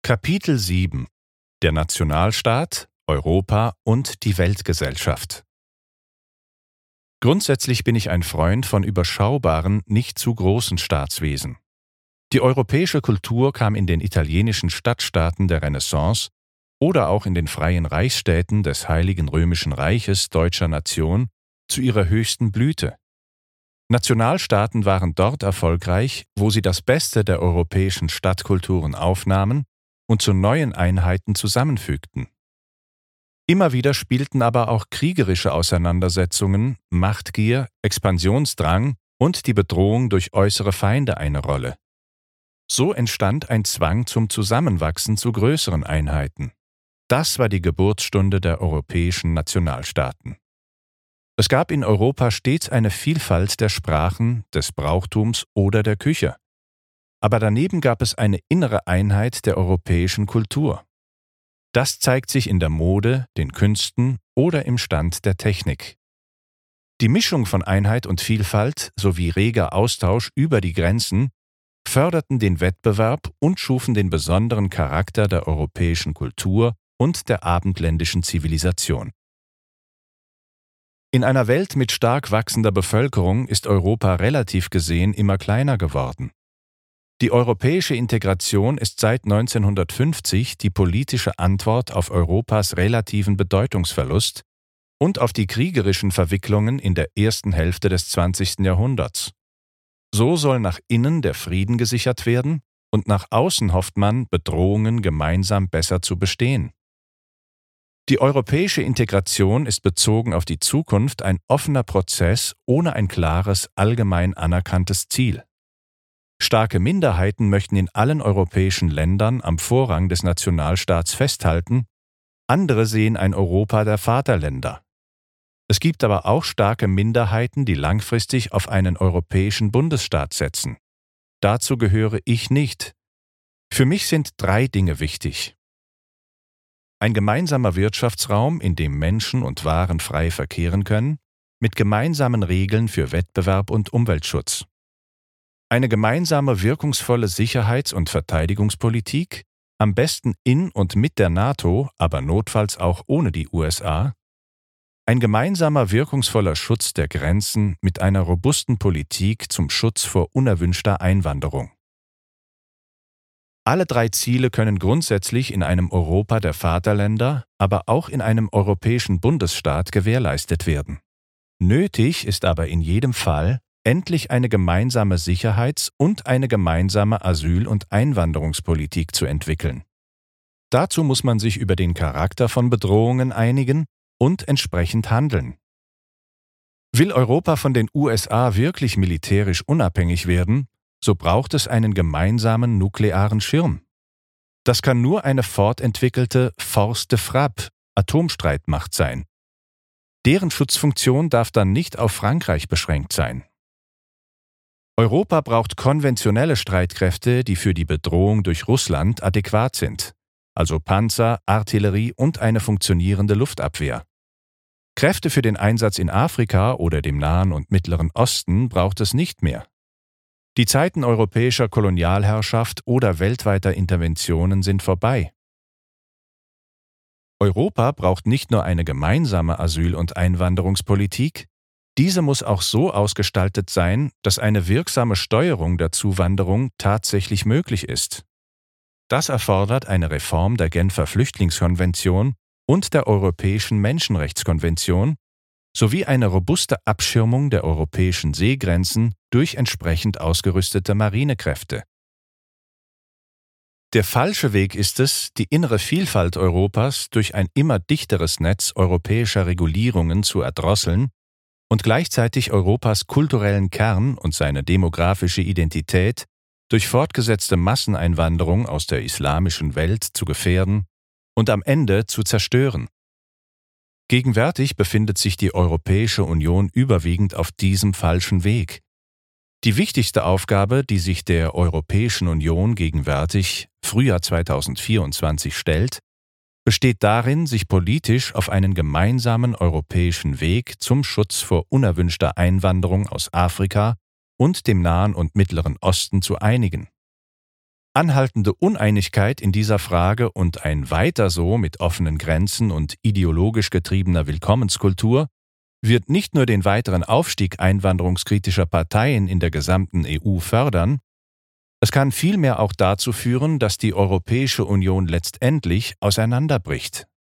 Kapitel 7: Der Nationalstaat, Europa und die Weltgesellschaft. Grundsätzlich bin ich ein Freund von überschaubaren, nicht zu großen Staatswesen. Die europäische Kultur kam in den italienischen Stadtstaaten der Renaissance oder auch in den freien Reichsstädten des Heiligen Römischen Reiches deutscher Nation zu ihrer höchsten Blüte. Nationalstaaten waren dort erfolgreich, wo sie das Beste der europäischen Stadtkulturen aufnahmen und zu neuen Einheiten zusammenfügten. Immer wieder spielten aber auch kriegerische Auseinandersetzungen, Machtgier, Expansionsdrang und die Bedrohung durch äußere Feinde eine Rolle. So entstand ein Zwang zum Zusammenwachsen zu größeren Einheiten. Das war die Geburtsstunde der europäischen Nationalstaaten. Es gab in Europa stets eine Vielfalt der Sprachen, des Brauchtums oder der Küche. Aber daneben gab es eine innere Einheit der europäischen Kultur. Das zeigt sich in der Mode, den Künsten oder im Stand der Technik. Die Mischung von Einheit und Vielfalt sowie reger Austausch über die Grenzen förderten den Wettbewerb und schufen den besonderen Charakter der europäischen Kultur und der abendländischen Zivilisation. In einer Welt mit stark wachsender Bevölkerung ist Europa relativ gesehen immer kleiner geworden. Die europäische Integration ist seit 1950 die politische Antwort auf Europas relativen Bedeutungsverlust und auf die kriegerischen Verwicklungen in der ersten Hälfte des 20. Jahrhunderts. So soll nach innen der Frieden gesichert werden und nach außen hofft man, Bedrohungen gemeinsam besser zu bestehen. Die europäische Integration ist bezogen auf die Zukunft ein offener Prozess ohne ein klares, allgemein anerkanntes Ziel. Starke Minderheiten möchten in allen europäischen Ländern am Vorrang des Nationalstaats festhalten, andere sehen ein Europa der Vaterländer. Es gibt aber auch starke Minderheiten, die langfristig auf einen europäischen Bundesstaat setzen. Dazu gehöre ich nicht. Für mich sind 3 Dinge wichtig. Ein gemeinsamer Wirtschaftsraum, in dem Menschen und Waren frei verkehren können, mit gemeinsamen Regeln für Wettbewerb und Umweltschutz. Eine gemeinsame wirkungsvolle Sicherheits- und Verteidigungspolitik, am besten in und mit der NATO, aber notfalls auch ohne die USA. Ein gemeinsamer wirkungsvoller Schutz der Grenzen mit einer robusten Politik zum Schutz vor unerwünschter Einwanderung. Alle 3 Ziele können grundsätzlich in einem Europa der Vaterländer, aber auch in einem europäischen Bundesstaat gewährleistet werden. Nötig ist aber in jedem Fall, endlich eine gemeinsame Sicherheits- und eine gemeinsame Asyl- und Einwanderungspolitik zu entwickeln. Dazu muss man sich über den Charakter von Bedrohungen einigen und entsprechend handeln. Will Europa von den USA wirklich militärisch unabhängig werden, so braucht es einen gemeinsamen nuklearen Schirm. Das kann nur eine fortentwickelte Force de Frappe, Atomstreitmacht sein. Deren Schutzfunktion darf dann nicht auf Frankreich beschränkt sein. Europa braucht konventionelle Streitkräfte, die für die Bedrohung durch Russland adäquat sind, also Panzer, Artillerie und eine funktionierende Luftabwehr. Kräfte für den Einsatz in Afrika oder dem Nahen und Mittleren Osten braucht es nicht mehr. Die Zeiten europäischer Kolonialherrschaft oder weltweiter Interventionen sind vorbei. Europa braucht nicht nur eine gemeinsame Asyl- und Einwanderungspolitik, diese muss auch so ausgestaltet sein, dass eine wirksame Steuerung der Zuwanderung tatsächlich möglich ist. Das erfordert eine Reform der Genfer Flüchtlingskonvention und der Europäischen Menschenrechtskonvention sowie eine robuste Abschirmung der europäischen Seegrenzen durch entsprechend ausgerüstete Marinekräfte. Der falsche Weg ist es, die innere Vielfalt Europas durch ein immer dichteres Netz europäischer Regulierungen zu erdrosseln und gleichzeitig Europas kulturellen Kern und seine demografische Identität durch fortgesetzte Masseneinwanderung aus der islamischen Welt zu gefährden und am Ende zu zerstören. Gegenwärtig befindet sich die Europäische Union überwiegend auf diesem falschen Weg. Die wichtigste Aufgabe, die sich der Europäischen Union gegenwärtig, Frühjahr 2024, stellt, besteht darin, sich politisch auf einen gemeinsamen europäischen Weg zum Schutz vor unerwünschter Einwanderung aus Afrika und dem Nahen und Mittleren Osten zu einigen. Anhaltende Uneinigkeit in dieser Frage und ein Weiter so mit offenen Grenzen und ideologisch getriebener Willkommenskultur wird nicht nur den weiteren Aufstieg einwanderungskritischer Parteien in der gesamten EU fördern, es kann vielmehr auch dazu führen, dass die Europäische Union letztendlich auseinanderbricht.